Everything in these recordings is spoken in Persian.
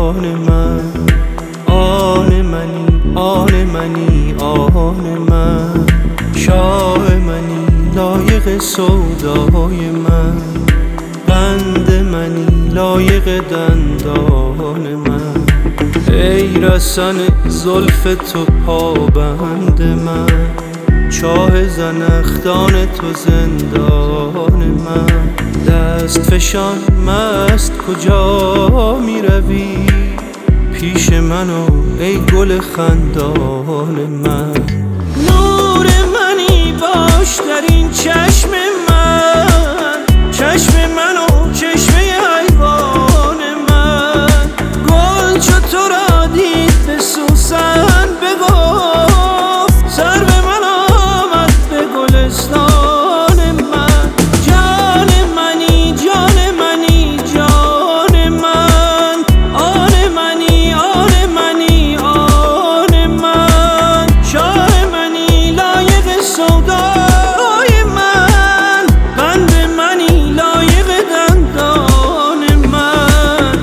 من، آن منی، آن منی، آن من، شاه منی، لایق سودای من، قند منی، لایق دندان من، ای رسن زلف تو پابند من، چاه زنخدان تو زندان من، دست فشان مست کجا می روی، پیش منو ای گل خندان من، نور منی باش در این چشم من، چشم منو چشمه حیوان من، گل چو تو را دید به سوسن بگفت، سر به من آمد به گلستان من، جان منی، جان منی، جان من، آن منی، آن منی، آن من، شاه منی، لایق سودای من، قند منی، لایق دندان من.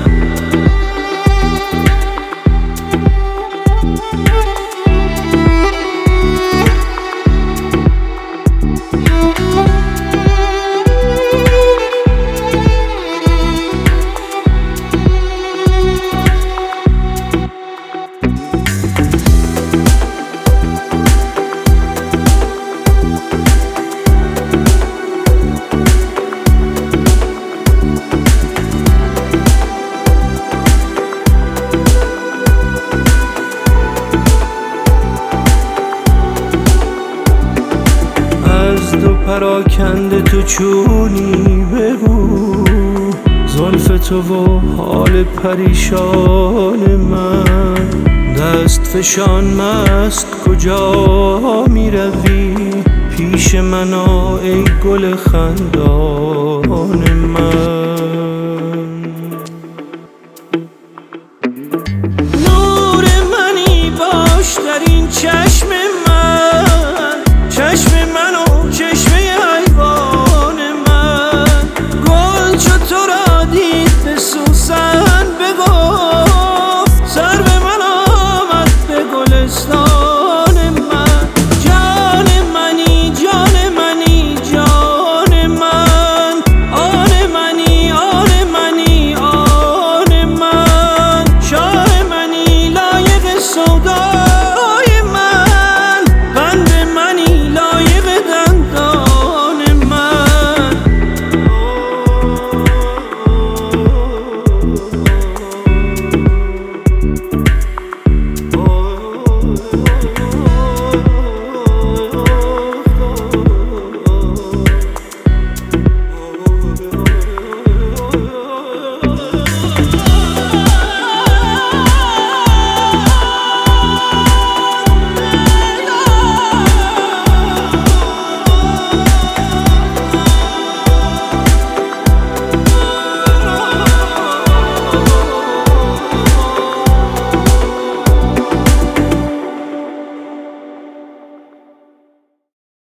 از دو پراکنده تو چونی بگو، زلف تو و حال پریشان من، دست فشان مست کجا می روی، پیش من آ ای گل خندان من.